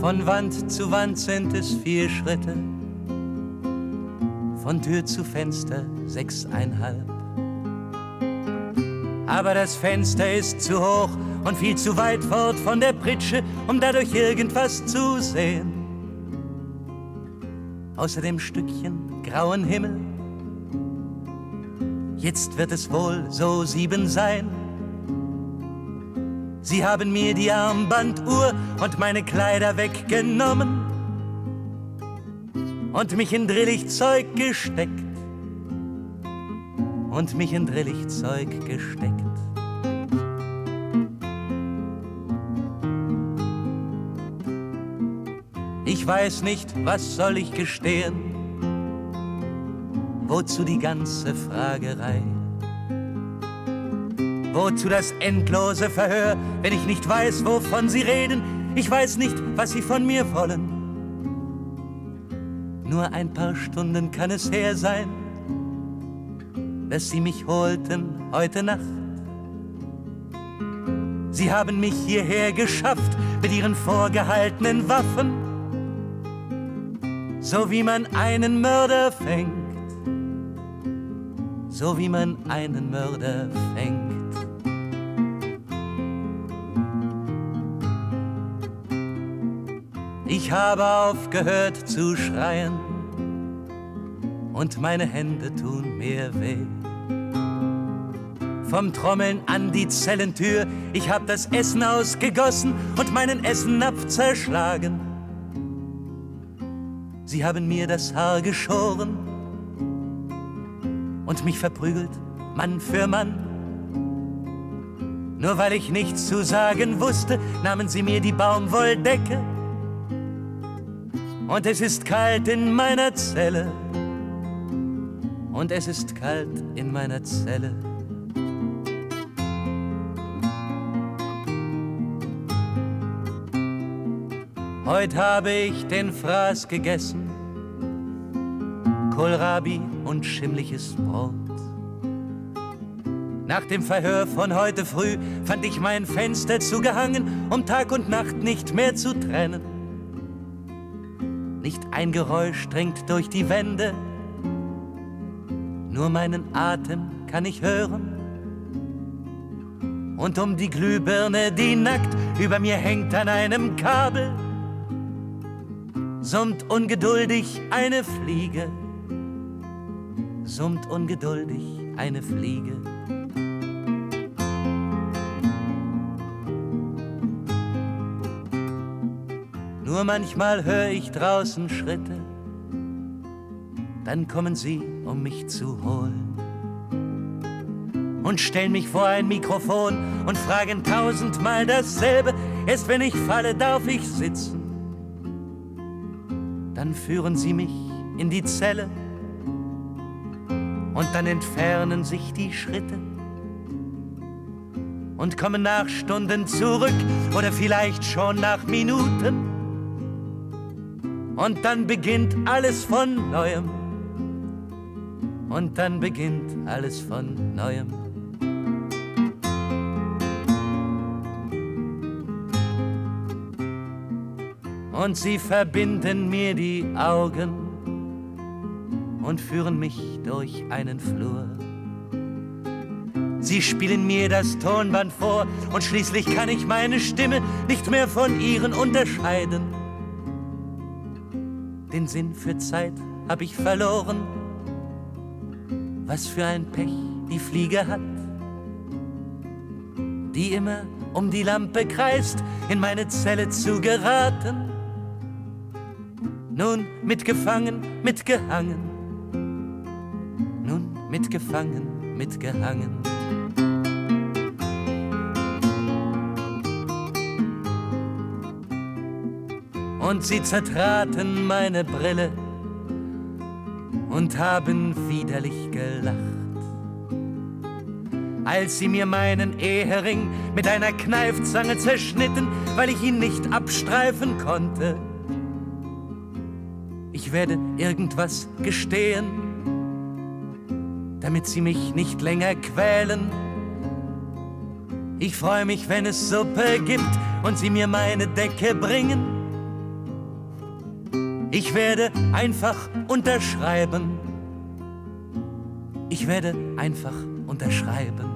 Von Wand zu Wand sind es 4 Schritte, von Tür zu Fenster 6,5. Aber das Fenster ist zu hoch und viel zu weit fort von der Pritsche, um dadurch irgendwas zu sehen. Außer dem Stückchen grauen Himmel. Jetzt wird es wohl so 7 sein. Sie haben mir die Armbanduhr und meine Kleider weggenommen und mich in Drillichzeug gesteckt. Und mich in Drillichzeug gesteckt. Ich weiß nicht, was soll ich gestehen? Wozu die ganze Fragerei? Wozu das endlose Verhör, wenn ich nicht weiß, wovon Sie reden? Ich weiß nicht, was Sie von mir wollen. Nur ein paar Stunden kann es her sein, dass Sie mich holten heute Nacht. Sie haben mich hierher geschafft mit Ihren vorgehaltenen Waffen, so wie man einen Mörder fängt, so wie man einen Mörder fängt. Ich habe aufgehört zu schreien und meine Hände tun mir weh. Vom Trommeln an die Zellentür, ich hab das Essen ausgegossen und meinen Essennapf zerschlagen. Sie haben mir das Haar geschoren und mich verprügelt, Mann für Mann. Nur weil ich nichts zu sagen wusste, nahmen sie mir die Baumwolldecke. Und es ist kalt in meiner Zelle. Und es ist kalt in meiner Zelle. Heute habe ich den Fraß gegessen, Kohlrabi und schimmliches Brot. Nach dem Verhör von heute früh fand ich mein Fenster zugehangen, um Tag und Nacht nicht mehr zu trennen. Nicht ein Geräusch dringt durch die Wände, nur meinen Atem kann ich hören. Und um die Glühbirne, die nackt über mir hängt an einem Kabel, summt ungeduldig eine Fliege, summt ungeduldig eine Fliege. Nur manchmal höre ich draußen Schritte, dann kommen sie, um mich zu holen. Und stellen mich vor ein Mikrofon und fragen 1000-mal dasselbe. Erst wenn ich falle, darf ich sitzen. Dann führen sie mich in die Zelle und dann entfernen sich die Schritte und kommen nach Stunden zurück oder vielleicht schon nach Minuten. Und dann beginnt alles von Neuem. Und dann beginnt alles von Neuem. Und sie verbinden mir die Augen und führen mich durch einen Flur. Sie spielen mir das Tonband vor und schließlich kann ich meine Stimme nicht mehr von ihren unterscheiden. Den Sinn für Zeit hab ich verloren. Was für ein Pech die Fliege hat, die immer um die Lampe kreist, in meine Zelle zu geraten. Nun mitgefangen, mitgehangen, nun mitgefangen, mitgehangen. Und sie zertraten meine Brille und haben widerlich gelacht, als sie mir meinen Ehering mit einer Kneifzange zerschnitten, weil ich ihn nicht abstreifen konnte. Ich werde irgendwas gestehen, damit sie mich nicht länger quälen. Ich freue mich, wenn es Suppe gibt und sie mir meine Decke bringen. Ich werde einfach unterschreiben. Ich werde einfach unterschreiben.